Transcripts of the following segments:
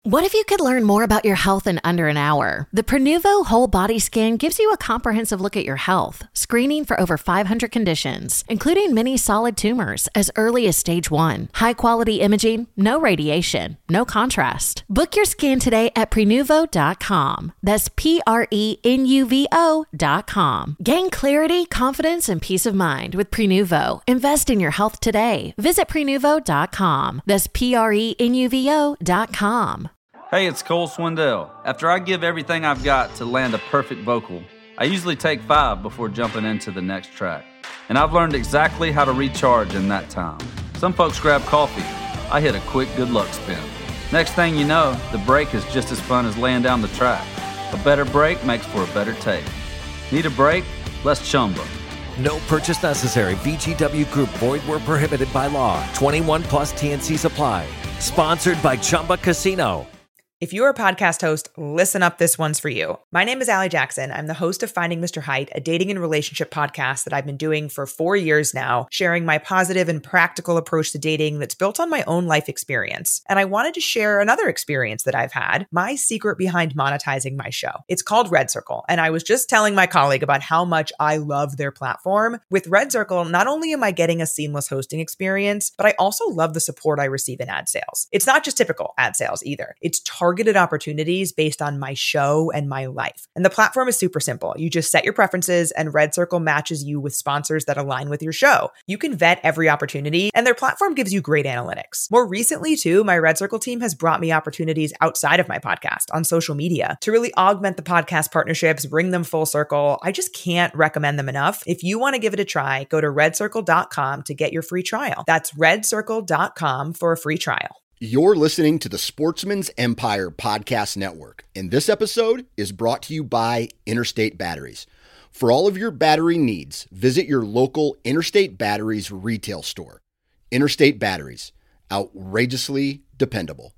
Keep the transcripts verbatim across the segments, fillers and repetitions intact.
What if you could learn more about your health in under an hour? The Prenuvo Whole Body Scan gives you a comprehensive look at your health, screening for over five hundred conditions, including many solid tumors as early as stage one. High-quality imaging, no radiation, no contrast. Book your scan today at prenuvo dot com. That's P R E N U V O dot com. Gain clarity, confidence, and peace of mind with Prenuvo. Invest in your health today. Visit prenuvo dot com. That's P R E N U V O dot com. Hey, it's Cole Swindell. After I give everything I've got to land a perfect vocal, I usually take five before jumping into the next track. And I've learned exactly how to recharge in that time. Some folks grab coffee. I hit a quick good luck spin. Next thing you know, the break is just as fun as laying down the track. A better break makes for a better take. Need a break? Let's Chumba. No purchase necessary. V G W Group. Void where prohibited by law. twenty-one plus T N Cs apply. Sponsored by Chumba Casino. If you're a podcast host, listen up, this one's for you. My name is Allie Jackson. I'm the host of Finding Mister Height, a dating and relationship podcast that I've been doing for four years now, sharing my positive and practical approach to dating that's built on my own life experience. And I wanted to share another experience that I've had, my secret behind monetizing my show. It's called Red Circle, and I was just telling my colleague about how much I love their platform. With Red Circle, not only am I getting a seamless hosting experience, but I also love the support I receive in ad sales. It's not just typical ad sales either. It's targeted targeted opportunities based on my show and my life. And the platform is super simple. You just set your preferences and Red Circle matches you with sponsors that align with your show. You can vet every opportunity and their platform gives you great analytics. More recently too, my Red Circle team has brought me opportunities outside of my podcast on social media to really augment the podcast partnerships, bring them full circle. I just can't recommend them enough. If you want to give it a try, go to red circle dot com to get your free trial. That's red circle dot com for a free trial. You're listening to the Sportsman's Empire Podcast Network, and this episode is brought to you by Interstate Batteries. For all of your battery needs, visit your local Interstate Batteries retail store. Interstate Batteries, outrageously dependable.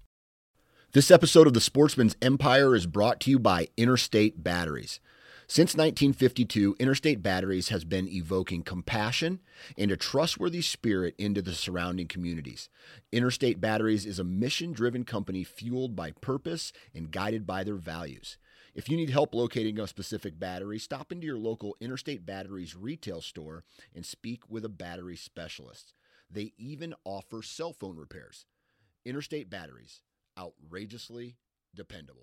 This episode of the Sportsman's Empire is brought to you by Interstate Batteries. Since nineteen fifty-two, Interstate Batteries has been evoking compassion and a trustworthy spirit into the surrounding communities. Interstate Batteries is a mission-driven company fueled by purpose and guided by their values. If you need help locating a specific battery, stop into your local Interstate Batteries retail store and speak with a battery specialist. They even offer cell phone repairs. Interstate Batteries, outrageously dependable.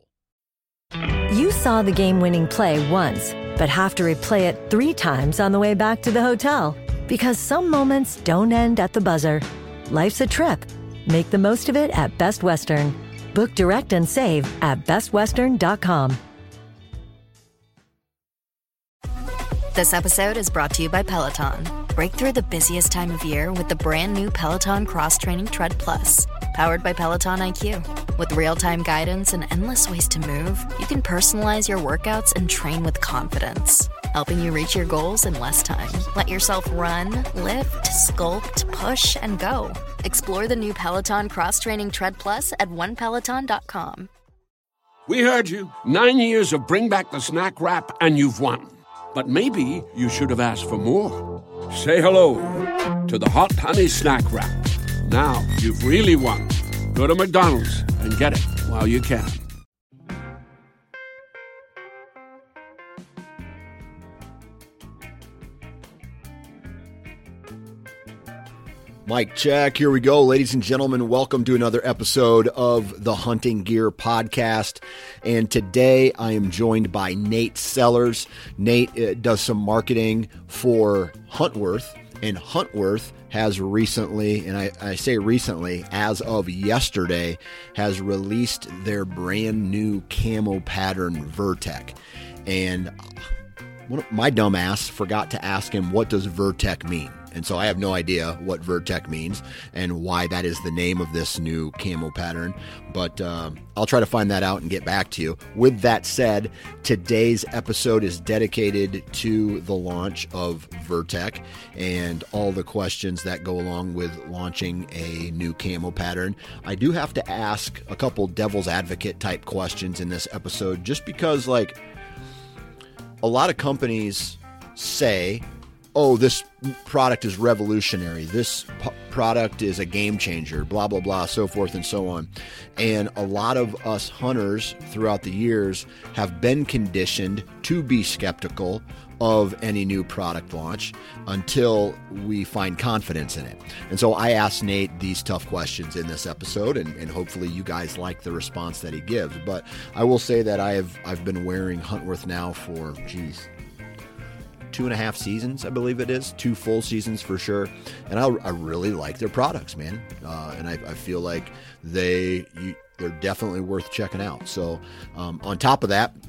You saw the game-winning play once, but have to replay it three times on the way back to the hotel. Because some moments don't end at the buzzer. Life's a trip. Make the most of it at Best Western. Book direct and save at best western dot com. This episode is brought to you by Peloton. Break through the busiest time of year with the brand new Peloton Cross Training Tread Plus. Powered by Peloton I Q. With real-time guidance and endless ways to move, you can personalize your workouts and train with confidence, helping you reach your goals in less time. Let yourself run, lift, sculpt, push, and go. Explore the new Peloton Cross Training Tread Plus at one peloton dot com. We heard you. Nine years of Bring Back the Snack Wrap, and you've won. But maybe you should have asked for more. Say hello to the Hot Honey Snack Wrap. Now you've really won. Go to McDonald's and get it while you can. Mic check. Here we go. Ladies and gentlemen, welcome to another episode of the Hunting Gear Podcast. And today I am joined by Nate Sellers. Nate uh, does some marketing for Huntworth, and Huntworth has recently, and I, I say recently, as of yesterday, has released their brand new camo pattern Vertec. And my dumbass forgot to ask him, what does Vertec mean? And so I have no idea what Vertec means and why that is the name of this new camo pattern. But uh, I'll try to find that out and get back to you. With that said, today's episode is dedicated to the launch of Vertec and all the questions that go along with launching a new camo pattern. I do have to ask a couple devil's advocate type questions in this episode just because, like, a lot of companies say, oh, this product is revolutionary. This p- product is a game changer, blah, blah, blah, so forth and so on. And a lot of us hunters throughout the years have been conditioned to be skeptical of any new product launch until we find confidence in it. And so I asked Nate these tough questions in this episode, and, and hopefully you guys like the response that he gives. But I will say that I have I've been wearing Huntworth now for, geez, two and a half seasons, I believe it is, two full seasons for sure. And I, I really like their products, man. Uh, and I, I feel like they you, they're definitely worth checking out. So um, on top of that,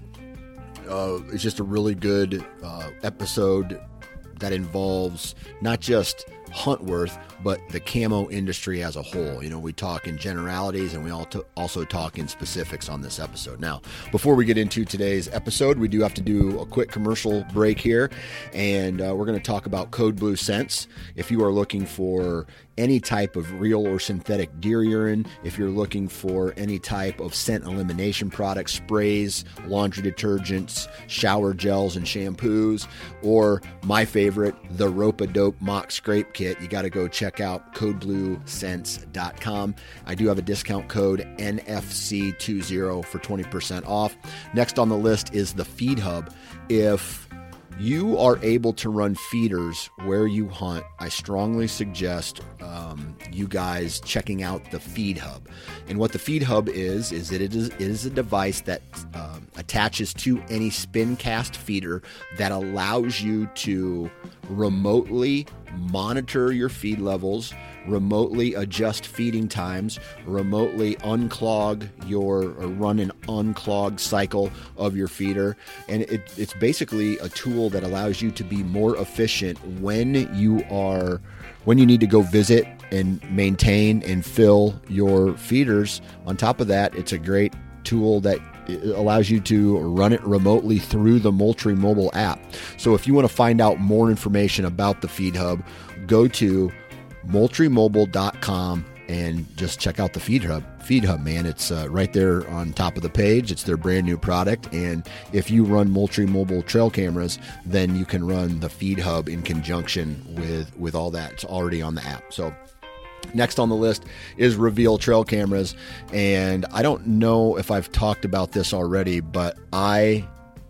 Uh, it's just a really good uh, episode that involves not just Huntworth, but the camo industry as a whole. You know, we talk in generalities and we also talk in specifics on this episode. Now, before we get into today's episode, we do have to do a quick commercial break here, and uh, we're going to talk about Code Blue Scents. If you are looking for any type of real or synthetic deer urine, if you're looking for any type of scent elimination products, sprays, laundry detergents, shower gels and shampoos, or my favorite, the Rope-A-Dope Mock Scrape Kit, you got to go check out code blue scents dot com. I do have a discount code N F C twenty for twenty percent off. Next on the list is the Feed Hub. If you are able to run feeders where you hunt, I strongly suggest um, you guys checking out the Feed Hub. And what the Feed Hub is, is that it is, it is a device that um, attaches to any spin cast feeder that allows you to remotely monitor your feed levels, remotely adjust feeding times, remotely unclog your, or run an unclogged cycle of your feeder. And it, it's basically a tool that allows you to be more efficient when you are, when you need to go visit and maintain and fill your feeders. On top of that, it's a great tool that allows you to run it remotely through the Moultrie mobile app. So if you want to find out more information about the Feed Hub, go to moultrie mobile dot com and just check out the Feed Hub. Feed Hub, man, it's uh, right there on top of the page. It's their brand new product, and if you run Moultrie mobile trail cameras, then you can run the Feed Hub in conjunction with with all that. It's already on the app. So next on the list is Reveal trail cameras, and I don't know if I've talked about this already, but I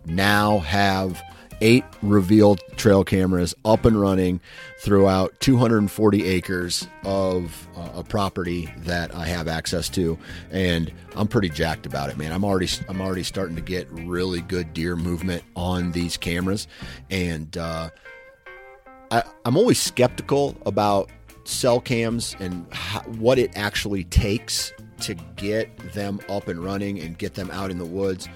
now have eight Reveal trail cameras up and running throughout two hundred forty acres of uh, a property that I have access to, and I'm pretty jacked about it, man. I'm already I'm already starting to get really good deer movement on these cameras, and uh, I, I'm always skeptical about cell cams and how, what it actually takes to get them up and running and get them out in the woods.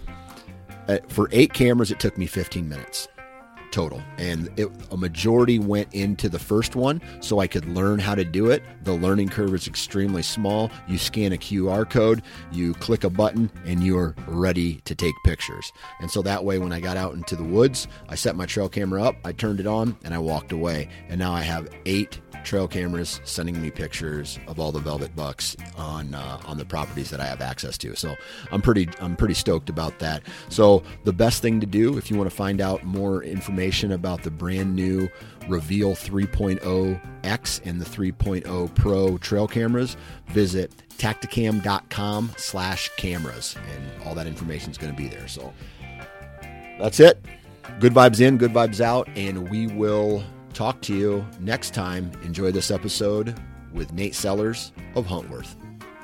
Uh, for eight cameras, it took me fifteen minutes total, and it, a majority went into the first one so I could learn how to do it. The learning curve is extremely small. You scan a Q R code, you click a button, and you're ready to take pictures. And so that way, when I got out into the woods, I set my trail camera up, I turned it on, and I walked away. And now I have eight trail cameras sending me pictures of all the velvet bucks on uh, on the properties that I have access to. So I'm pretty I'm pretty stoked about that. So the best thing to do if you want to find out more information about the brand new Reveal three point oh X and the three point oh Pro trail cameras, visit tacticam.com slash cameras, and all that information is going to be there. So that's it. Good vibes in, good vibes out, and we will talk to you next time. Enjoy this episode with Nate Sellers of Huntworth.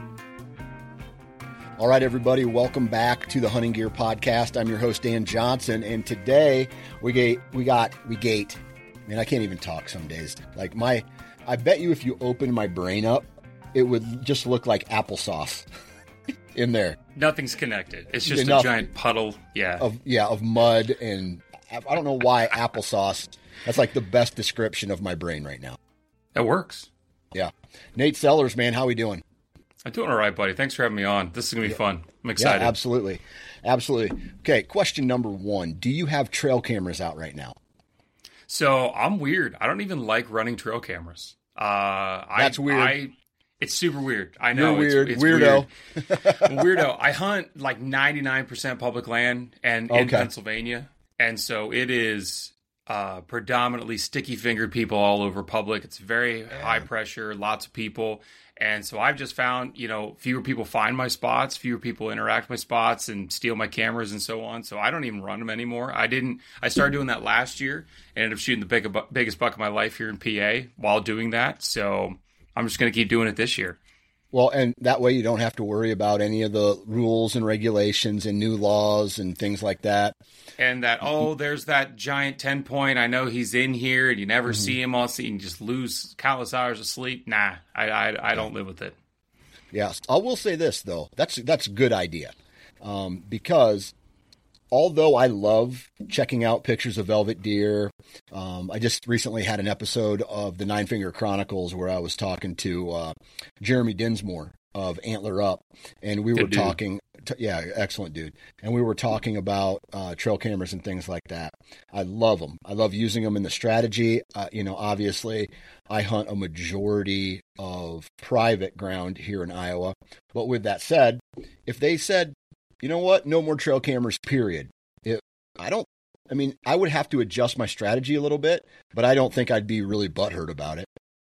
All right, everybody, welcome back to the Hunting Gear Podcast. I'm your host, Dan Johnson, and today we get we got we gate. Man, I can't even talk some days. Like my, I bet you if you open my brain up, it would just look like applesauce in there. Nothing's connected. It's just Nothing. a giant puddle. Yeah, of yeah of mud, and I don't know why applesauce. That's like the best description of my brain right now. It works. Yeah, Nate Sellers, man, how we doing? I'm doing all right, buddy. Thanks for having me on. This is going to be fun. I'm excited. Yeah, absolutely. Absolutely. Okay, question number one. Do you have trail cameras out right now? So I'm weird. I don't even like running trail cameras. Uh, That's I, weird. I, it's super weird. I know. You're weird. It's, it's Weirdo. Weird. Weirdo. I hunt like ninety-nine percent public land and in Okay. Pennsylvania. And so it is uh, predominantly sticky fingered people all over public. It's very yeah. high pressure, lots of people. And so I've just found, you know, fewer people find my spots, fewer people interact with my spots and steal my cameras and so on. So I don't even run them anymore. I didn't, I started doing that last year and ended up shooting the big, biggest buck of my life here in P A while doing that. So I'm just going to keep doing it this year. Well, and that way you don't have to worry about any of the rules and regulations and new laws and things like that. And that, oh, there's that giant ten point. I know he's in here and you never mm-hmm. see him all see and just lose countless hours of sleep. Nah, I I, I don't live with it. Yes. I will say this, though. That's, that's a good idea. Um, because although I love checking out pictures of velvet deer, um, I just recently had an episode of the Nine Finger Chronicles where I was talking to uh, Jeremy Dinsmore of Antler Up, and we Good were dude. talking. T- yeah, excellent dude. And we were talking about uh, trail cameras and things like that. I love them. I love using them in the strategy. Uh, you know, obviously, I hunt a majority of private ground here in Iowa. But with that said, if they said, you know what? No more trail cameras, period. It, I don't, I mean, I would have to adjust my strategy a little bit, but I don't think I'd be really butthurt about it.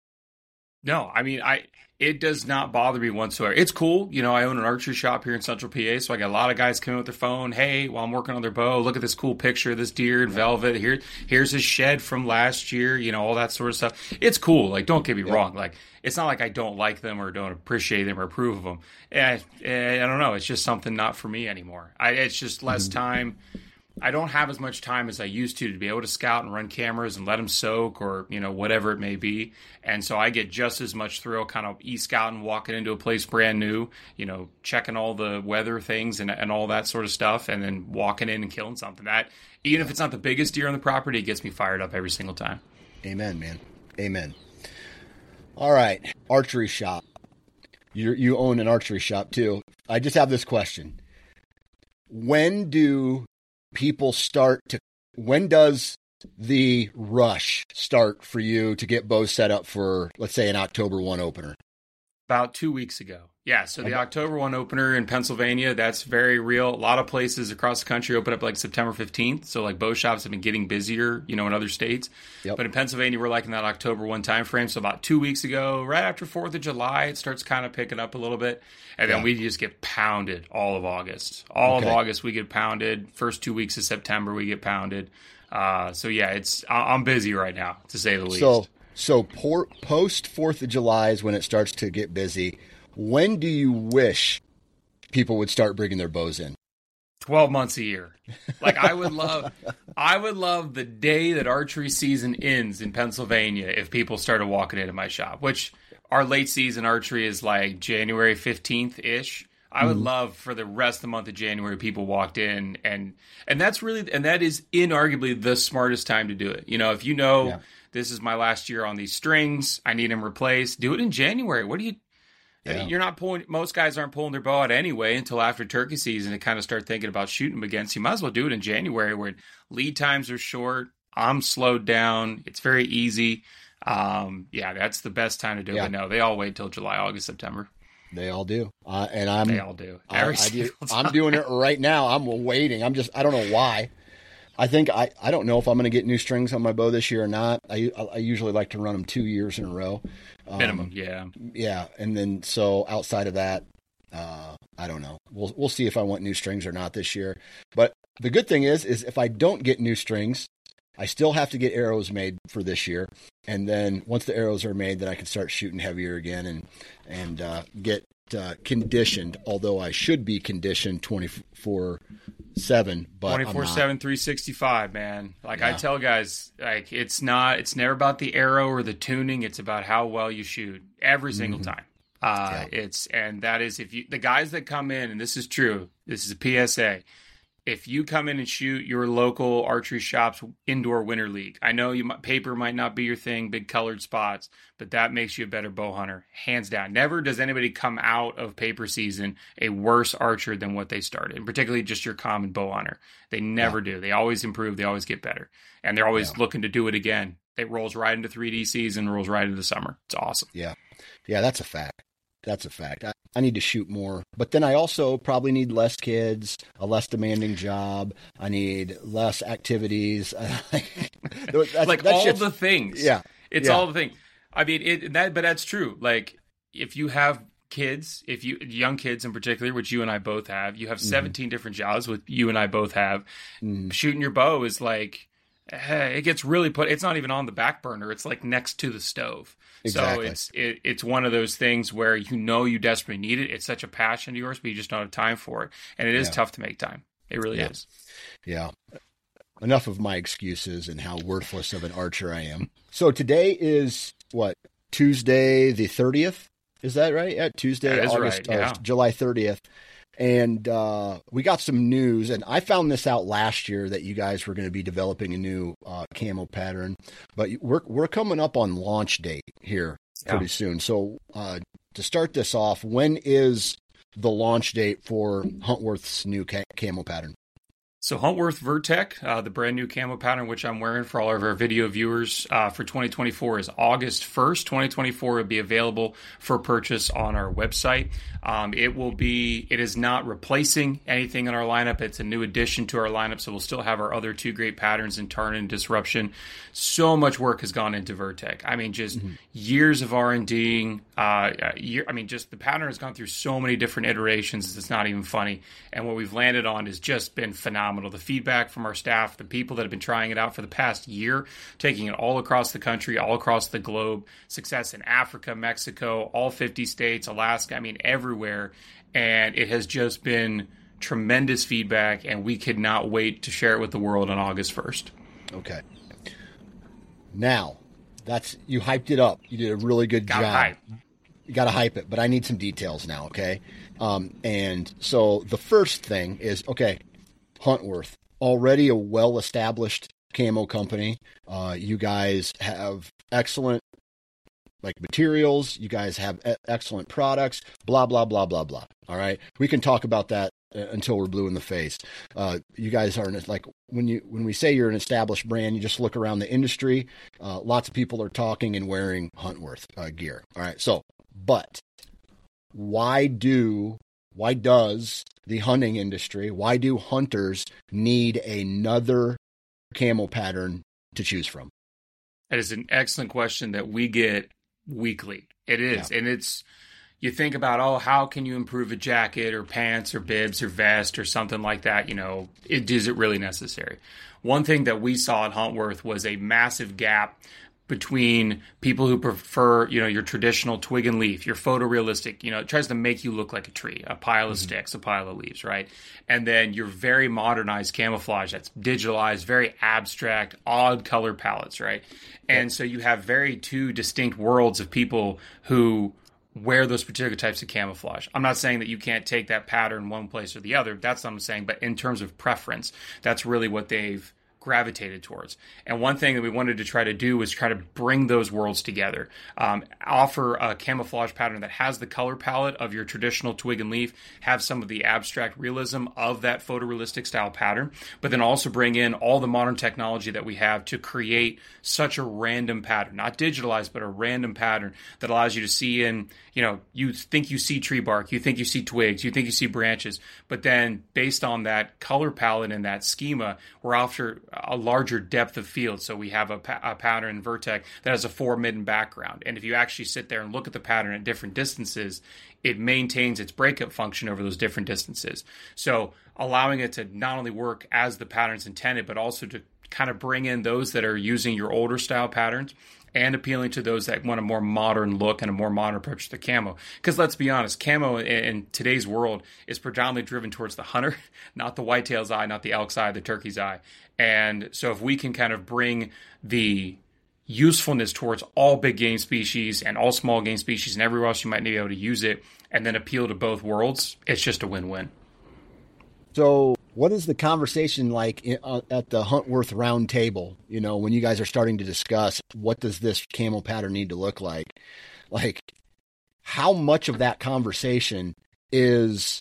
No, I mean, I, it does not bother me whatsoever. It's cool. You know, I own an archery shop here in Central P A, so I got a lot of guys coming with their phone. Hey, while I'm working on their bow, look at this cool picture of this deer in velvet. Here, here's his shed from last year, you know, all that sort of stuff. It's cool. Like, don't get me yeah. wrong. Like, it's not like I don't like them or don't appreciate them or approve of them. Eh, eh, I don't know. It's just something not for me anymore. I, it's just less mm-hmm. time. I don't have as much time as I used to to be able to scout and run cameras and let them soak or, you know, whatever it may be. And so I get just as much thrill kind of e-scouting, walking into a place brand new, you know, checking all the weather things and, and all that sort of stuff, and then walking in and killing something. That, even if it's not the biggest deer on the property, it gets me fired up every single time. Amen, man. Amen. All right. Archery shop. You you own an archery shop too. I just have this question. When do people start to, when does the rush start for you to get bows set up for, let's say, an October first opener? About two weeks ago. Yeah, so the okay. October first opener in Pennsylvania, that's very real. A lot of places across the country open up like September fifteenth. So like bow shops have been getting busier, you know, in other states. Yep. But in Pennsylvania, we're like in that October first time frame. So about two weeks ago, right after fourth of July, it starts kind of picking up a little bit. And then yeah. we just get pounded all of August. All okay. of August, we get pounded. First two weeks of September, we get pounded. Uh, so yeah, it's I'm busy right now, to say the least. So, so por- post fourth of July is when it starts to get busy. When do you wish people would start bringing their bows in? twelve months a year. Like I would love, I would love the day that archery season ends in Pennsylvania if people started walking into my shop, which our late season archery is like January fifteenth ish. I would mm. love for the rest of the month of January, people walked in and, and that's really, and that is inarguably the smartest time to do it. You know, if you know, yeah. this is my last year on these strings, I need them replaced, do it in January. What do you, Yeah. You're not pulling, most guys aren't pulling their bow out anyway until after turkey season to kind of start thinking about shooting them again. So you might as well do it in January where lead times are short. I'm slowed down. It's very easy. Um, yeah, that's the best time to do yeah. it. But no, they all wait till July, August, September. They all do. Uh, and I'm, they all do. Every I, I do I'm doing it right now. I'm waiting. I'm just, I don't know why. I think I, I don't know if I'm going to get new strings on my bow this year or not. I, I usually like to run them two years in a row. Um, Minimum, yeah. Yeah. And then, so outside of that, uh, I don't know. We'll, we'll see if I want new strings or not this year. But the good thing is, is if I don't get new strings, I still have to get arrows made for this year. And then once the arrows are made, then I can start shooting heavier again and, and, uh, get, uh, conditioned, although I should be conditioned twenty-four seven, but twenty-four seven, three sixty-five, man. Like yeah. I tell guys, like it's not, it's never about the arrow or the tuning. It's about how well you shoot every single mm-hmm. time. Uh, yeah. It's, and that is if you, the guys that come in, and this is true, this is a P S A. If you come in and shoot your local archery shop's indoor winter league, I know you might, paper might not be your thing, big colored spots, but that makes you a better bow hunter, hands down. Never does anybody come out of paper season a worse archer than what they started, and particularly just your common bow hunter. They never yeah. do. They always improve. They always get better, and they're always yeah. looking to do it again. It rolls right into three D season, rolls right into the summer. It's awesome. Yeah, yeah, that's a fact. that's a fact. I, I need to shoot more, but then I also probably need less kids, a less demanding job. I need less activities. that's, like that's all just, the things. Yeah. It's yeah. all the thing. I mean, it, that, but that's true. Like if you have kids, if you, young kids in particular, which you and I both have, you have seventeen mm-hmm. different jobs, which you and I both have. Mm. Shooting your bow is like, eh, it gets really put, it's not even on the back burner. It's like next to the stove. Exactly. So it's, it, it's one of those things where you know you desperately need it. It's such a passion of yours, but you just don't have time for it. And it is yeah. tough to make time. It really yeah. is. Yeah. Enough of my excuses and how worthless of an archer I am. So today is what? Tuesday the thirtieth? Is that right? Yeah, Tuesday, that is August, right. yeah. uh, July thirtieth. And uh, we got some news, and I found this out last year that you guys were going to be developing a new uh, camo pattern, but we're we're coming up on launch date here pretty yeah. soon. So uh, to start this off, when is the launch date for Huntworth's new ca- camo pattern? So Huntworth Vertec, uh, the brand new camo pattern, which I'm wearing for all of our video viewers uh, for twenty twenty-four, is August first. twenty twenty-four will be available for purchase on our website. Um, it will be, it is not replacing anything in our lineup. It's a new addition to our lineup. So we'll still have our other two great patterns in Tarn and Disruption. So much work has gone into Vertec. I mean, just mm-hmm. years of R and D. Uh, year, I mean, just the pattern has gone through so many different iterations. It's not even funny. And what we've landed on has just been phenomenal. The feedback from our staff, the people that have been trying it out for the past year, taking it all across the country, all across the globe, success in Africa, Mexico, all fifty states, Alaska, I mean, everywhere. And it has just been tremendous feedback, and we could not wait to share it with the world on August first. Okay. Now, that's, you hyped it up. You did a really good Got job. Hype. You got to hype it, but I need some details now, okay? Um, and so the first thing is, okay, Huntworth, already a well-established camo company. Uh, you guys have excellent like materials. You guys have e- excellent products, blah, blah, blah, blah, blah. All right. We can talk about that until we're blue in the face. Uh, you guys are like, when you, when we say you're an established brand, you just look around the industry. Uh, lots of people are talking and wearing Huntworth uh, gear. All right. So, but why do, why does the hunting industry, why do hunters need another camo pattern to choose from? That is an excellent question that we get weekly. It is. Yeah. And it's, you think about, oh, how can you improve a jacket or pants or bibs or vest or something like that? You know, it, is it really necessary? One thing that we saw at Huntworth was a massive gap between people who prefer, you know, your traditional twig and leaf, your photorealistic, you know, it tries to make you look like a tree, a pile of mm-hmm. sticks, a pile of leaves, right? And then your very modernized camouflage that's digitalized, very abstract, odd color palettes, right? And so you have very two distinct worlds of people who wear those particular types of camouflage. I'm not saying that you can't take that pattern one place or the other. That's what I'm saying. But in terms of preference, that's really what they've gravitated towards. And one thing that we wanted to try to do was try to bring those worlds together, um, offer a camouflage pattern that has the color palette of your traditional twig and leaf, have some of the abstract realism of that photorealistic style pattern, but then also bring in all the modern technology that we have to create such a random pattern, not digitalized, but a random pattern that allows you to see in, you know, you think you see tree bark, you think you see twigs, you think you see branches, but then based on that color palette and that schema, we're after a larger depth of field. So we have a, pa- a pattern in Vertec that has a four midden background. And if you actually sit there and look at the pattern at different distances, it maintains its breakup function over those different distances. So allowing it to not only work as the pattern's intended, but also to kind of bring in those that are using your older style patterns and appealing to those that want a more modern look and a more modern approach to the camo. Because let's be honest, camo in, in today's world is predominantly driven towards the hunter, not the whitetail's eye, not the elk's eye, the turkey's eye. And so if we can kind of bring the usefulness towards all big game species and all small game species and everywhere else you might be able to use it, and then appeal to both worlds, it's just a win-win. So what is the conversation like in, uh, at the Huntworth round table? You know, when you guys are starting to discuss what does this camo pattern need to look like? Like, how much of that conversation is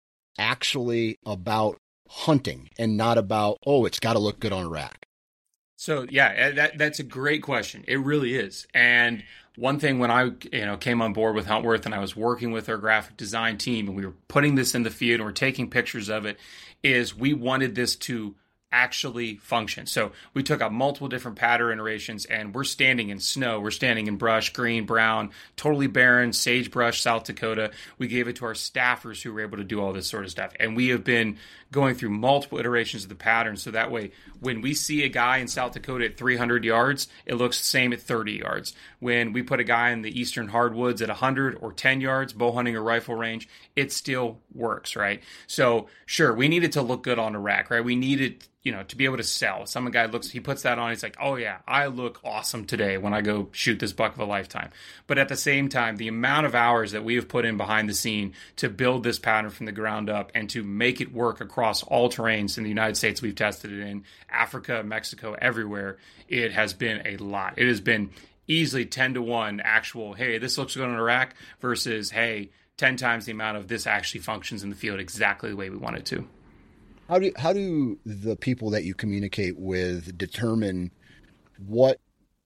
actually about hunting and not about, oh, it's got to look good on a rack? So yeah, that that's a great question. It really is. And one thing when I you know came on board with Huntworth and I was working with our graphic design team and we were putting this in the field and we're taking pictures of it, is we wanted this to actually function. So we took out multiple different pattern iterations and we're standing in snow, we're standing in brush, green, brown, totally barren, sagebrush, South Dakota. We gave it to our staffers who were able to do all this sort of stuff. And we have been going through multiple iterations of the pattern. So that way, when we see a guy in South Dakota at three hundred yards, it looks the same at thirty yards. When we put a guy in the eastern hardwoods at one hundred or ten yards, bow hunting or rifle range, it still works, right? So sure, we need it to look good on a rack, right? We need it, you know, to be able to sell. Some guy looks, he puts that on, he's like, oh yeah, I look awesome today when I go shoot this buck of a lifetime. But at the same time, the amount of hours that we have put in behind the scene to build this pattern from the ground up and to make it work across all terrains in the United States we've tested it in, Africa, Mexico, everywhere, it has been a lot. It has been easily ten to one actual, hey, this looks good on a rack versus, hey, ten times the amount of this actually functions in the field exactly the way we want it to. How do how do the people that you communicate with determine what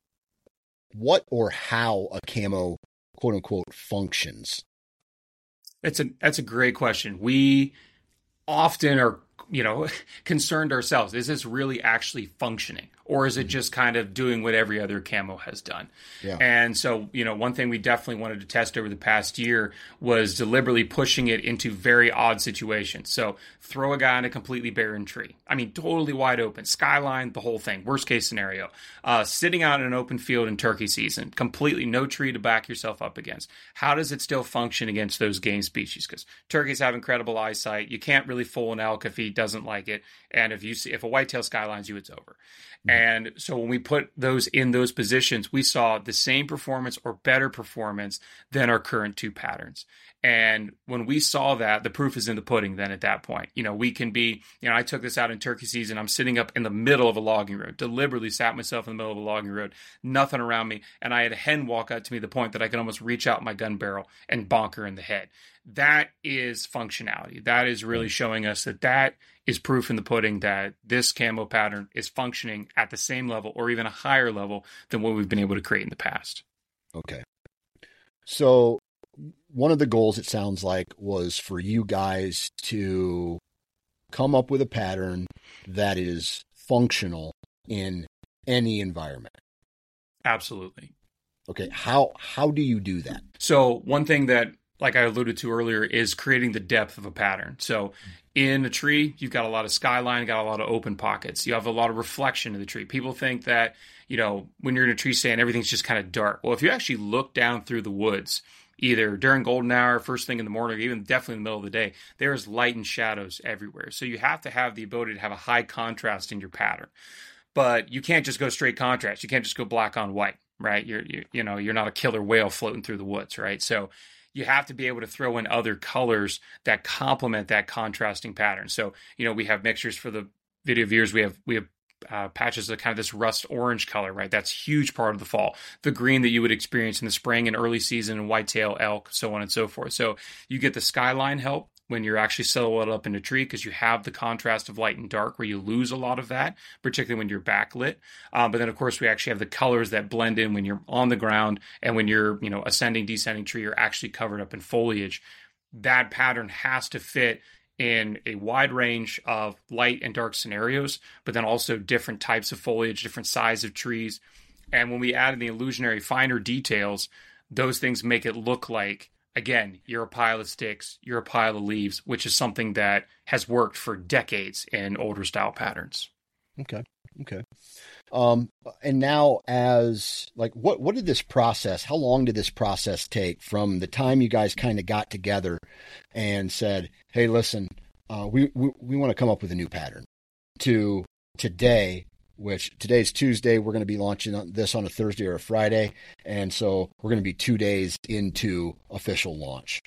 what or how a camo quote unquote functions? That's a that's a great question. We often are, you know, concerned ourselves. Is this really actually functioning? Or is it just kind of doing what every other camo has done? Yeah. And so, you know, one thing we definitely wanted to test over the past year was deliberately pushing it into very odd situations. So throw a guy in a completely barren tree. I mean, totally wide open, skyline, the whole thing, worst case scenario. Uh, sitting out in an open field in turkey season, completely no tree to back yourself up against. How does it still function against those game species? Because turkeys have incredible eyesight. You can't really fool an elk if he doesn't like it. And if you see, if a whitetail skylines you, it's over. And so when we put those in those positions, we saw the same performance or better performance than our current two patterns. And when we saw that, the proof is in the pudding then at that point. You know, we can be, you know, I took this out in turkey season. I'm sitting up in the middle of a logging road, deliberately sat myself in the middle of a logging road, nothing around me. And I had a hen walk out to me to the point that I could almost reach out my gun barrel and bonk her in the head. That is functionality. That is really showing us that that is proof in the pudding that this camo pattern is functioning at the same level or even a higher level than what we've been able to create in the past. Okay. So one of the goals, it sounds like, was for you guys to come up with a pattern that is functional in any environment. Absolutely. Okay. How, how do you do that? So one thing that, like I alluded to earlier, is creating the depth of a pattern. So in a tree, you've got a lot of skyline, got a lot of open pockets. You have a lot of reflection in the tree. People think that, you know, when you're in a tree stand, everything's just kind of dark. Well, if you actually look down through the woods, either during golden hour, first thing in the morning, or even definitely in the middle of the day, there's light and shadows everywhere. So you have to have the ability to have a high contrast in your pattern. But you can't just go straight contrast. You can't just go black on white, right? You're, you, you know, you're not a killer whale floating through the woods, right? So you have to be able to throw in other colors that complement that contrasting pattern. So, you know, we have mixtures for the video viewers. We have, we have uh, patches of kind of this rust orange color, right? That's a huge part of the fall. The green that you would experience in the spring and early season and whitetail, elk, so on and so forth. So you get the skyline help when you're actually silhouetted up in a tree because you have the contrast of light and dark where you lose a lot of that, particularly when you're backlit. Um, but then, of course, we actually have the colors that blend in when you're on the ground and when you're, you know, ascending, descending tree, you're actually covered up in foliage. That pattern has to fit in a wide range of light and dark scenarios, but then also different types of foliage, different size of trees. And when we add in the illusionary finer details, those things make it look like, again, you're a pile of sticks, you're a pile of leaves, which is something that has worked for decades in older style patterns. Okay. Okay. Um, and now as like, what, what did this process, how long did this process take from the time you guys kind of got together and said, hey, listen, uh, we, we, we want to come up with a new pattern to today, which today's Tuesday, we're going to be launching this on a Thursday or a Friday. And so we're going to be two days into official launch.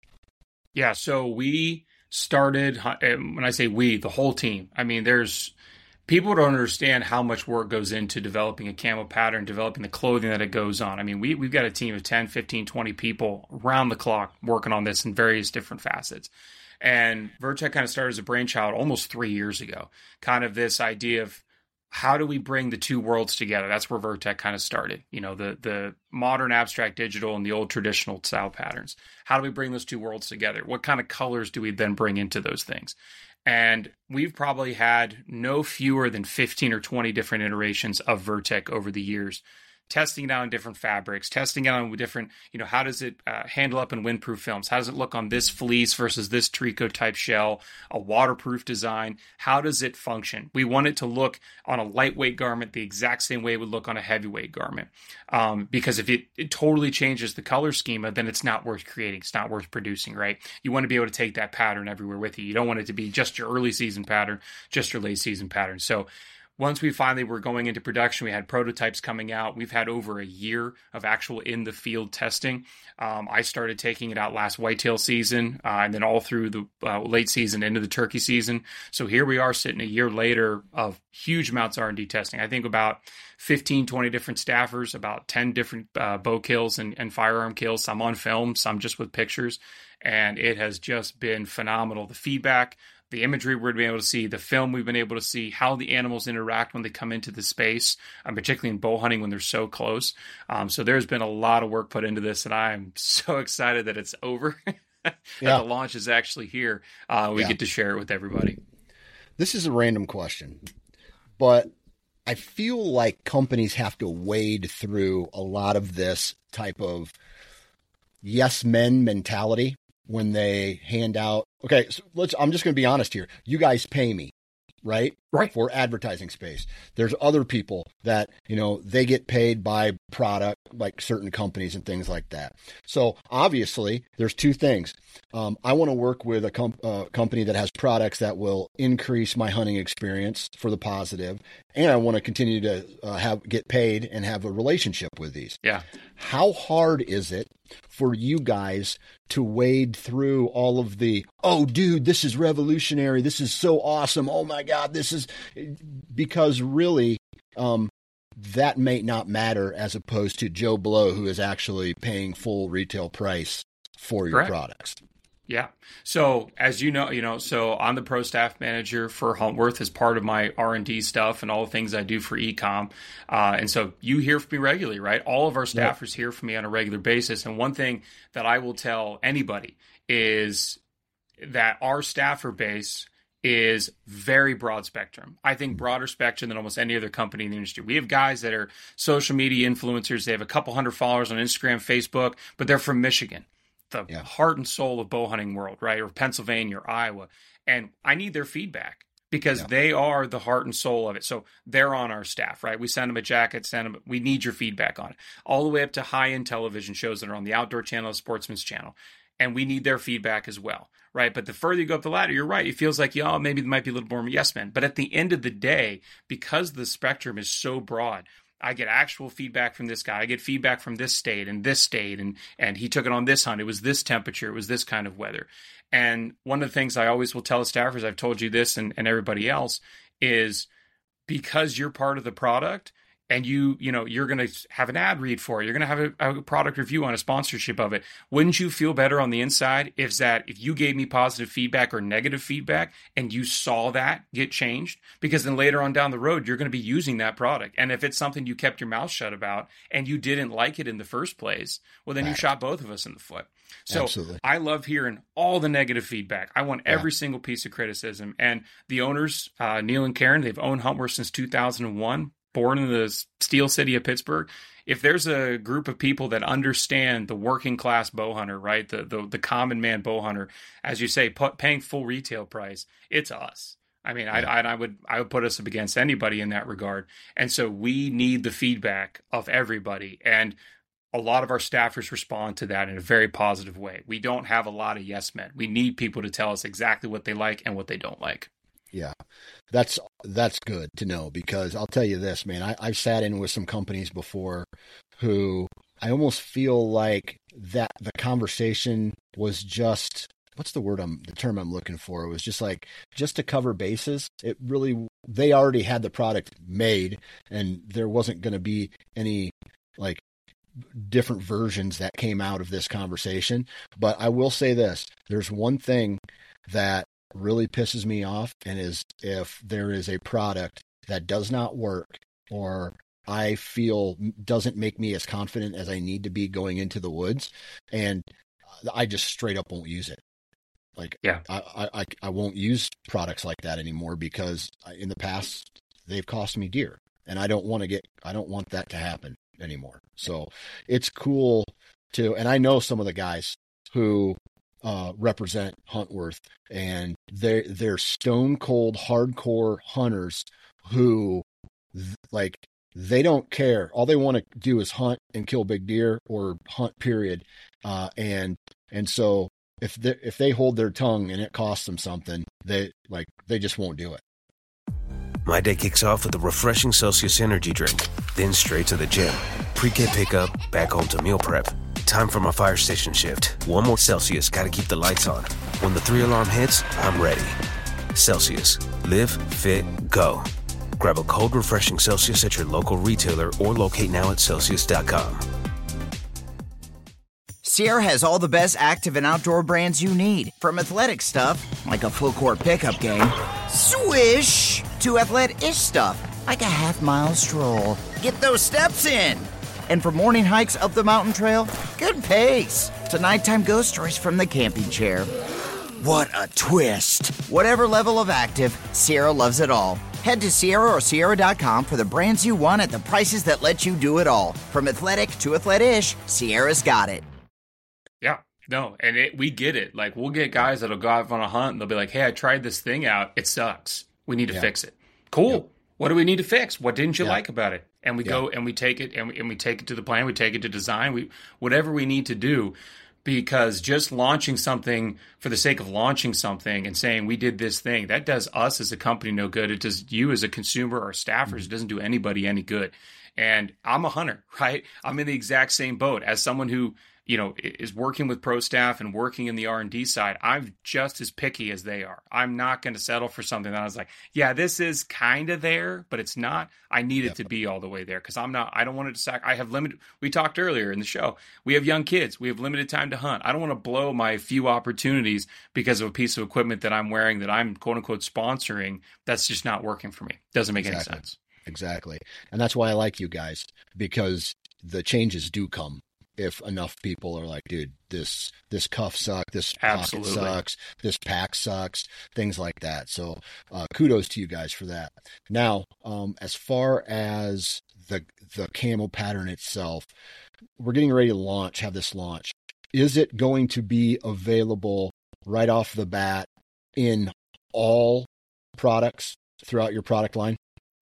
Yeah. So we started, when I say we, the whole team, I mean, there's, people don't understand how much work goes into developing a camo pattern, developing the clothing that it goes on. I mean, we, we've got a team of ten, fifteen, twenty people around the clock working on this in various different facets. And Vertech kind of started as a brainchild almost three years ago. Kind of this idea of, how do we bring the two worlds together? That's where Vertec kind of started, you know, the the modern abstract digital and the old traditional style patterns. How do we bring those two worlds together? What kind of colors do we then bring into those things? And we've probably had no fewer than fifteen or twenty different iterations of Vertec over the years, testing it out on different fabrics, testing it on different, you know, how does it uh, handle up in windproof films? How does it look on this fleece versus this Trico type shell, a waterproof design? How does it function? We want it to look on a lightweight garment the exact same way it would look on a heavyweight garment. Um, because if it, it totally changes the color schema, then it's not worth creating. It's not worth producing, right? You want to be able to take that pattern everywhere with you. You don't want it to be just your early season pattern, just your late season pattern. So once we finally were going into production, we had prototypes coming out. We've had over a year of actual in the field testing. Um, I started taking it out last whitetail season, uh, and then all through the uh, late season into the turkey season. So here we are sitting a year later of huge amounts of R and D testing. I think about fifteen, twenty different staffers, about ten different uh, bow kills and, and firearm kills, some on film, some just with pictures. And it has just been phenomenal. The feedback, the imagery we're being able to see, the film we've been able to see, how the animals interact when they come into the space, um, particularly in bow hunting when they're so close. Um, so there's been a lot of work put into this, and I'm so excited that it's over, that yeah. the launch is actually here. Uh, we yeah. get to share it with everybody. This is a random question, but I feel like companies have to wade through a lot of this type of yes men mentality when they hand out. Okay, so let's, I'm just going to be honest here. You guys pay me, right? Right. For advertising space. There's other people that, you know, they get paid by product, like certain companies and things like that. So obviously there's two things. Um, I want to work with a com- uh, company that has products that will increase my hunting experience for the positive, and I want to continue to uh, have get paid and have a relationship with these. Yeah. How hard is it for you guys to wade through all of the, oh, dude, this is revolutionary. This is so awesome. Oh my God, this is, because really, um, that may not matter as opposed to Joe Blow, who is actually paying full retail price for your Correct. products. Yeah. So as you know, you know, so I'm the pro staff manager for Huntworth as part of my R and D stuff and all the things I do for e-com. Uh, and so you hear from me regularly, right? All of our staffers hear from me on a regular basis. And one thing that I will tell anybody is that our staffer base is very broad spectrum. I think broader spectrum than almost any other company in the industry. We have guys that are social media influencers. They have a couple hundred followers on Instagram, Facebook, but they're from Michigan, the yeah. heart and soul of bow hunting world, right? Or Pennsylvania or Iowa. And I need their feedback because yeah. they are the heart and soul of it. So they're on our staff, right? We send them a jacket, send them, we need your feedback on it. All the way up to high-end television shows that are on the Outdoor Channel, Sportsman's Channel. And we need their feedback as well, right? But the further you go up the ladder, you're right. It feels like, yeah, maybe there might be a little more yes men. But at the end of the day, because the spectrum is so broad, I get actual feedback from this guy. I get feedback from this state and this state, and and he took it on this hunt. It was this temperature. It was this kind of weather. And one of the things I always will tell the staffers, I've told you this and, and everybody else, is because you're part of the product, and you, you know, you're going to have an ad read for it. You're going to have a, a product review on a sponsorship of it. Wouldn't you feel better on the inside if that, if you gave me positive feedback or negative feedback and you saw that get changed? Because then later on down the road, you're going to be using that product. And if it's something you kept your mouth shut about and you didn't like it in the first place, well, then you shot both of us in the foot. So Absolutely. I love hearing all the negative feedback. I want every yeah. single piece of criticism. And the owners, uh, Neil and Karen, they've owned Huntworth since two thousand one. Born in the steel city of Pittsburgh. If there's a group of people that understand the working class bow hunter, right, the the, the common man bow hunter, as you say, put, paying full retail price, it's us. I mean, yeah. I, I I would I would put us up against anybody in that regard. And so we need the feedback of everybody, and a lot of our staffers respond to that in a very positive way. We don't have a lot of yes men. We need people to tell us exactly what they like and what they don't like. Yeah, that's that's good to know, because I'll tell you this, man, I, I've sat in with some companies before who I almost feel like that the conversation was just, what's the word I'm, the term I'm looking for? It was just like, just to cover bases. It really, they already had the product made and there wasn't going to be any like different versions that came out of this conversation. But I will say this, there's one thing that really pisses me off, and is if there is a product that does not work, or I feel doesn't make me as confident as I need to be going into the woods, and I just straight up won't use it. Like, yeah, I, I, I won't use products like that anymore, because in the past they've cost me dear, and I don't want to get, I don't want that to happen anymore. So it's cool to, and I know some of the guys who uh, represent Huntworth, and they're, they're stone cold hardcore hunters who like, they don't care. All they want to do is hunt and kill big deer, or hunt, period. Uh, and, and so if they, if they hold their tongue and it costs them something, they like, they just won't do it. My day kicks off with a refreshing Celsius energy drink, then straight to the gym. Pre-K pickup, back home to meal prep. Time for my fire station shift. One more Celsius, gotta keep the lights on. When the three alarm hits, I'm ready. Celsius, live, fit, go. Grab a cold, refreshing Celsius at your local retailer, or locate now at Celsius dot com. Sierra has all the best active and outdoor brands you need. From athletic stuff, like a full court pickup game, swish, to athlete-ish stuff, like a half-mile stroll. Get those steps in. And for morning hikes up the mountain trail, good pace. To nighttime ghost stories from the camping chair. What a twist. Whatever level of active, Sierra loves it all. Head to Sierra or Sierra dot com for the brands you want at the prices that let you do it all. From athletic to athlete-ish, Sierra's got it. Yeah, no, and it, we get it. Like, we'll get guys that'll go out on a hunt and they'll be like, hey, I tried this thing out. It sucks. We need to yeah. fix it. Cool. Yep. What do we need to fix? What didn't you yeah. like about it? And we yeah. go and we take it and we, and we take it to the plan. We take it to design. We whatever we need to do. Because just launching something for the sake of launching something and saying we did this thing, that does us as a company no good. It does you as a consumer or staffers. Mm-hmm. It doesn't do anybody any good. And I'm a hunter, right? I'm in the exact same boat as someone who, you know, is working with pro staff and working in the R and D side. I'm just as picky as they are. I'm not going to settle for something that I was like, yeah, this is kind of there, but it's not. I need it yep. to be all the way there, because I'm not, I don't want to sac. I have limited, we talked earlier in the show, we have young kids. We have limited time to hunt. I don't want to blow my few opportunities because of a piece of equipment that I'm wearing that I'm quote unquote sponsoring. That's just not working for me. Doesn't make exactly. any sense. Exactly. And that's why I like you guys, because the changes do come. If enough people are like, dude, this this cuff sucks, this pocket sucks, this pack sucks, things like that. So uh, kudos to you guys for that. Now, um, as far as the the camo pattern itself, we're getting ready to launch, have this launch. Is it going to be available right off the bat in all products throughout your product line?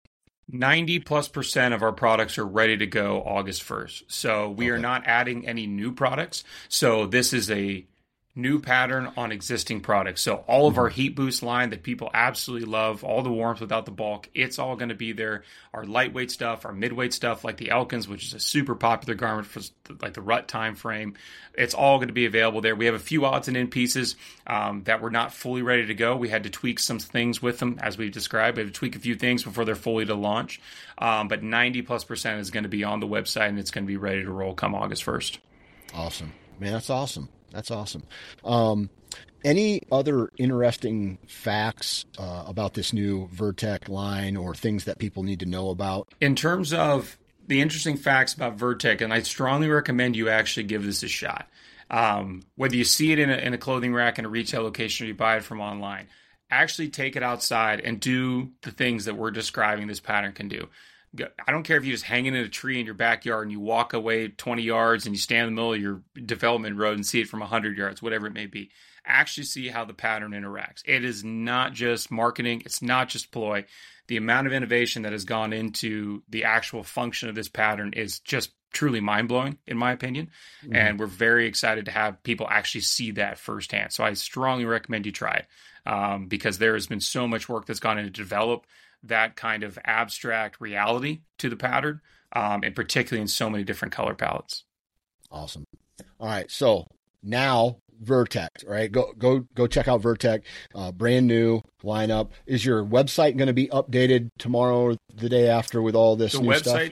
ninety plus percent of our products are ready to go August first. So we okay. are not adding any new products. So this is a new pattern on existing products. So all of our heat boost line that people absolutely love, all the warmth without the bulk, it's all going to be there. Our lightweight stuff, our midweight stuff like the Elkins, which is a super popular garment for like the rut time frame, it's all going to be available there. We have a few odds and end pieces um, that were not fully ready to go. We had to tweak some things with them, as we've described. We had to tweak a few things before they're fully to launch. Um, but ninety plus percent is going to be on the website, and it's going to be ready to roll come August first. Awesome. Man, that's awesome. That's awesome. Um, any other interesting facts uh, about this new Vertec line, or things that people need to know about? In terms of the interesting facts about Vertec, and I strongly recommend you actually give this a shot. Um, whether you see it in a, in a clothing rack in a retail location or you buy it from online, actually take it outside and do the things that we're describing this pattern can do. I don't care if you just hang it in a tree in your backyard and you walk away twenty yards and you stand in the middle of your development road and see it from one hundred yards, whatever it may be. Actually see how the pattern interacts. It is not just marketing. It's not just ploy. The amount of innovation that has gone into the actual function of this pattern is just truly mind-blowing, in my opinion. Mm-hmm. And we're very excited to have people actually see that firsthand. So I strongly recommend you try it um, because there has been so much work that's gone into develop that kind of abstract reality to the pattern, um, and particularly in so many different color palettes. Awesome. All right. So now Vertec, right? Go, go, go check out Vertec, uh, brand new lineup. Is your website going to be updated tomorrow or the day after with all this the new website, stuff?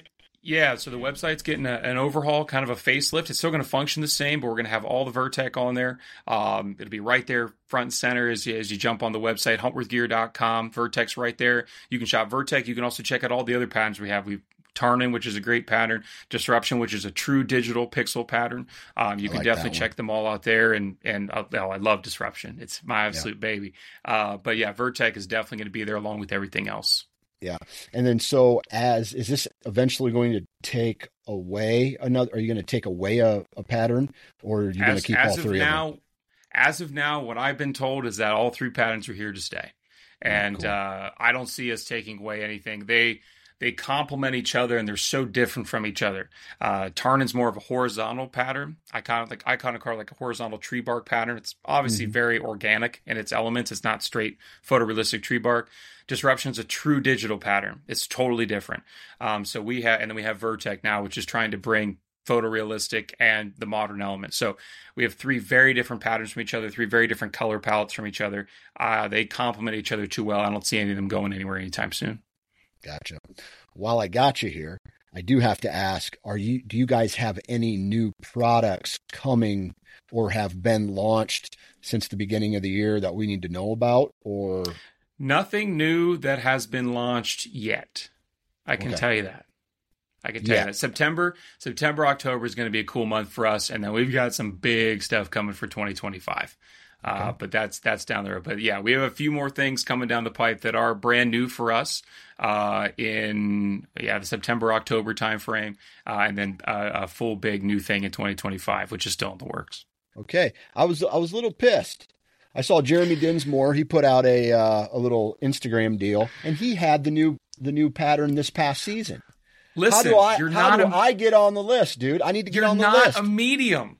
Yeah, so the website's getting a, an overhaul, kind of a facelift. It's still going to function the same, but we're going to have all the Vertec on there. Um, it'll be right there front and center as you, as you jump on the website, huntworth gear dot com. Vertec's right there. You can shop Vertec. You can also check out all the other patterns we have. We've Tarnin, which is a great pattern, Disruption, which is a true digital pixel pattern. Um, you can like definitely check them all out there. And and oh, I love Disruption. It's my absolute yeah. baby. Uh, but yeah, Vertec is definitely going to be there along with everything else. Yeah. And then so as, is this eventually going to take away another, are you going to take away a, a pattern, or are you going to keep all three now, of them? As of now, what I've been told is that all three patterns are here to stay. And oh, cool. uh, I don't see us taking away anything. They, They complement each other, and they're so different from each other. Uh, Tarnin's more of a horizontal pattern. I kind of like I kind of call it like a horizontal tree bark pattern. It's obviously mm-hmm. very organic in its elements. It's not straight photorealistic tree bark. Disruption's a true digital pattern. It's totally different. Um, so we have, and then we have Vertec now, which is trying to bring photorealistic and the modern element. So we have three very different patterns from each other, three very different color palettes from each other. Uh, they complement each other too well. I don't see any of them going anywhere anytime soon. Gotcha. While I got you here, I do have to ask, are you, do you guys have any new products coming or have been launched since the beginning of the year that we need to know about, or? Nothing new that has been launched yet. I can okay. tell you that. I can tell yeah. you that. September, September, October is going to be a cool month for us. And then we've got some big stuff coming for twenty twenty-five. Uh, okay. But that's that's down the road. But yeah, we have a few more things coming down the pipe that are brand new for us uh, in yeah the September October timeframe, uh, and then uh, a full big new thing in twenty twenty-five, which is still in the works. Okay, I was I was a little pissed. I saw Jeremy Dinsmore. He put out a uh, a little Instagram deal, and he had the new the new pattern this past season. Listen, how do I you're how not do a, I get on the list, dude? I need to get on the You're list. not a medium.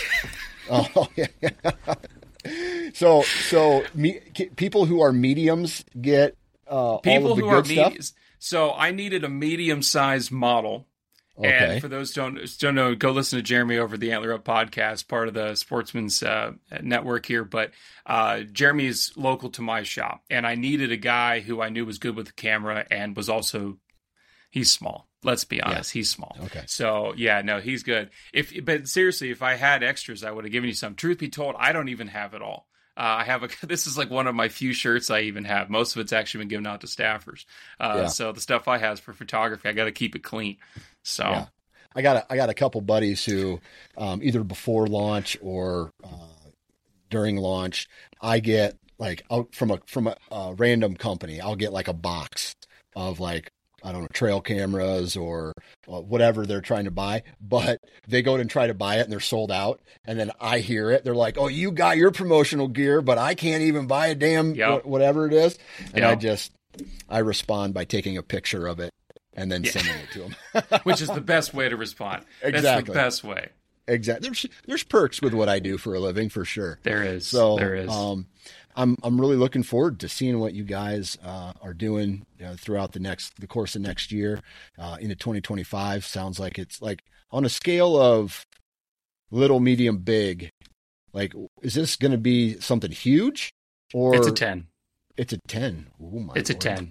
Oh yeah. So, so me, people who are mediums get uh, people all of the who good are stuff. Medi- so I needed a medium-sized model, okay. And for those who don't don't know, go listen to Jeremy over the Antler Up podcast, part of the Sportsman's uh, network here. But uh, Jeremy is local to my shop, and I needed a guy who I knew was good with the camera and was also he's small. Let's be honest, yeah. He's small. Okay. So yeah, no, he's good. If but seriously, if I had extras, I would have given you some. Truth be told, I don't even have it all. Uh, I have a. This is like one of my few shirts I even have. Most of it's actually been given out to staffers. Uh, yeah. So the stuff I have is for photography. I got to keep it clean. So yeah. I got a, I got a couple buddies who um, either before launch or uh, during launch, I get like out from a from a, a random company. I'll get like a box of like, I don't know, trail cameras or uh, whatever they're trying to buy, but they go and try to buy it and they're sold out. And then I hear it. They're like, oh, you got your promotional gear, but I can't even buy a damn yep. wh- whatever it is. And yep. I just, I respond by taking a picture of it and then yeah. sending it to them. Which is the best way to respond. Exactly. That's the best way. Exactly. There's, there's perks with what I do for a living for sure. There is. So, there is. Um, I'm I'm really looking forward to seeing what you guys uh, are doing uh, throughout the next the course of next year uh, into twenty twenty-five. Sounds like it's like on a scale of little, medium, big. Like, is this going to be something huge? Or it's a ten. It's a ten. Oh my! It's Lord. a ten.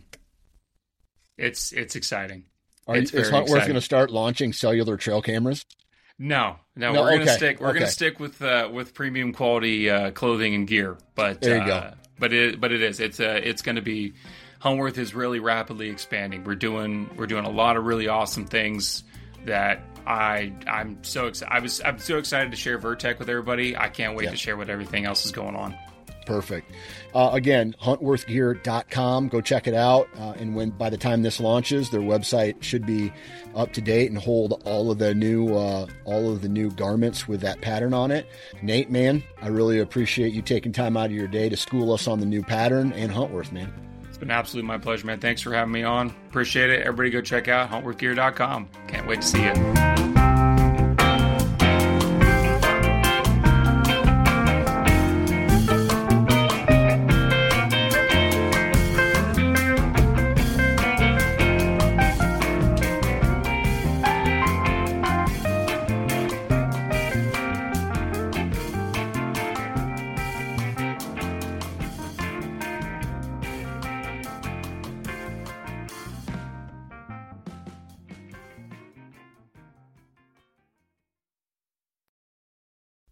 It's it's exciting. Are, it's is Huntworth going to start launching cellular trail cameras? No, no, no we're okay. gonna stick. We're okay. gonna stick with uh, with premium quality uh, clothing and gear. But there you uh, go. But it but it is. It's uh, it's going to be. Huntworth is really rapidly expanding. We're doing we're doing a lot of really awesome things that I I'm so excited. I was I'm so excited to share Vertec with everybody. I can't wait yeah. to share what everything else is going on. Perfect. Uh, again, huntworth gear dot com. Go check it out. Uh, and when by the time this launches, their website should be up to date and hold all of the new uh, all of the new garments with that pattern on it. Nate, man, I really appreciate you taking time out of your day to school us on the new pattern and Huntworth, man. It's been absolutely my pleasure, man. Thanks for having me on. Appreciate it. Everybody go check out huntworth gear dot com. Can't wait to see you.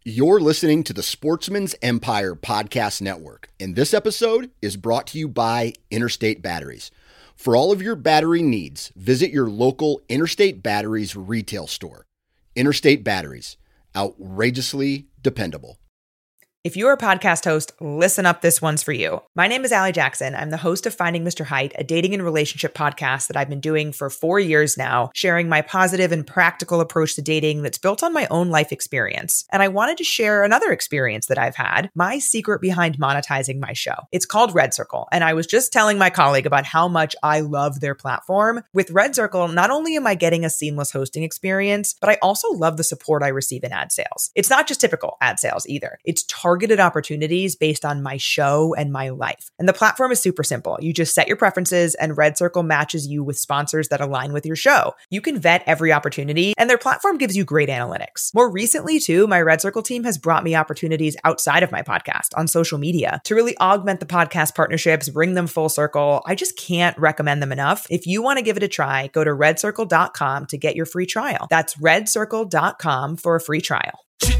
You're listening to the Sportsman's Empire Podcast Network, and this episode is brought to you by Interstate Batteries. For all of your battery needs, visit your local Interstate Batteries retail store. Interstate Batteries, outrageously dependable. If you're a podcast host, listen up, this one's for you. My name is Allie Jackson. I'm the host of Finding Mister Height, a dating and relationship podcast that I've been doing for four years now, sharing my positive and practical approach to dating that's built on my own life experience. And I wanted to share another experience that I've had, my secret behind monetizing my show. It's called Red Circle, and I was just telling my colleague about how much I love their platform. With Red Circle, not only am I getting a seamless hosting experience, but I also love the support I receive in ad sales. It's not just typical ad sales either. It's targeted targeted opportunities based on my show and my life. And the platform is super simple. You just set your preferences and Red Circle matches you with sponsors that align with your show. You can vet every opportunity and their platform gives you great analytics. More recently too, my Red Circle team has brought me opportunities outside of my podcast on social media to really augment the podcast partnerships, bring them full circle. I just can't recommend them enough. If you want to give it a try, go to red circle dot com to get your free trial. That's red circle dot com for a free trial.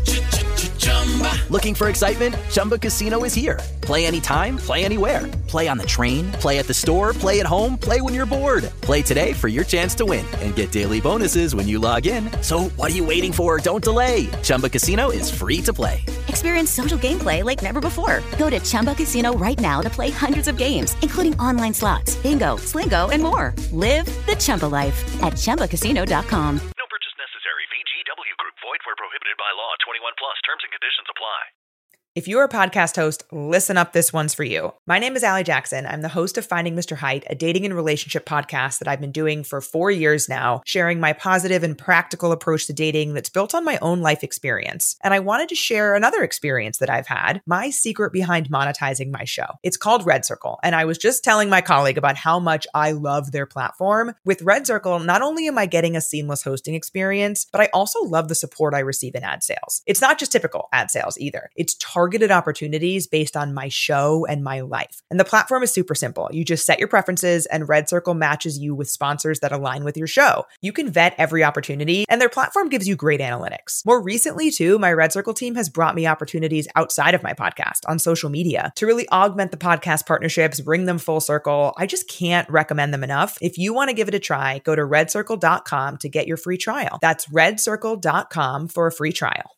Looking for excitement? Chumba Casino is here. Play anytime, play anywhere. Play on the train, play at the store, play at home, play when you're bored. Play today for your chance to win and get daily bonuses when you log in. So what are you waiting for? Don't delay. Chumba Casino is free to play. Experience social gameplay like never before. Go to Chumba Casino right now to play hundreds of games, including online slots, bingo, Slingo, and more. Live the Chumba life at chumba casino dot com. No purchase necessary. V G W Group. Void where prohibited by law. twenty-one plus. Terms and conditions apply. If you're a podcast host, listen up, this one's for you. My name is Allie Jackson. I'm the host of Finding Mister Height, a dating and relationship podcast that I've been doing for four years now, sharing my positive and practical approach to dating that's built on my own life experience. And I wanted to share another experience that I've had, my secret behind monetizing my show. It's called Red Circle, and I was just telling my colleague about how much I love their platform. With Red Circle, not only am I getting a seamless hosting experience, but I also love the support I receive in ad sales. It's not just typical ad sales either. It's targeted targeted opportunities based on my show and my life. And the platform is super simple. You just set your preferences and Red Circle matches you with sponsors that align with your show. You can vet every opportunity and their platform gives you great analytics. More recently too, my Red Circle team has brought me opportunities outside of my podcast on social media to really augment the podcast partnerships, bring them full circle. I just can't recommend them enough. If you want to give it a try, go to red circle dot com to get your free trial. That's red circle dot com for a free trial.